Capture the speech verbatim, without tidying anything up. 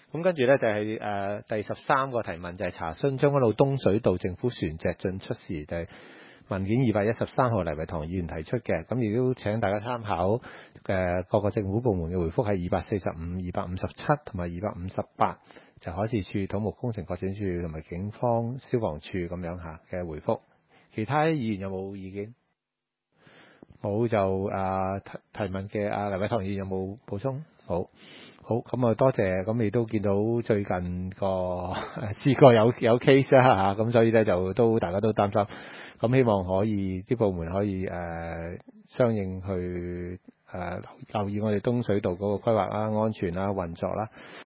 咁跟住咧就係、是、誒、呃、第十三個提問就係查詢將軍澳東水道政府船隻進出時，就係、是、文件二百一十三號黎維堂議員提出嘅。咁亦都請大家參考誒、呃、各個政府部門嘅回覆係二百四十五、二百五十七同埋二百五十八，就海事處、土木工程發展處同埋警方、消防處咁樣嚇嘅回覆。其他議員有冇意見？冇就誒、呃、提提問嘅阿黎維堂議員有冇補充？好。好，咁啊多謝，咁你都見到最近個試過有有 case 啦嚇，咁所以咧就都大家都擔心，咁希望可以啲部門可以誒、呃、相應去誒、呃、留意我哋東水道嗰個規劃啦、安全啦、運作啦。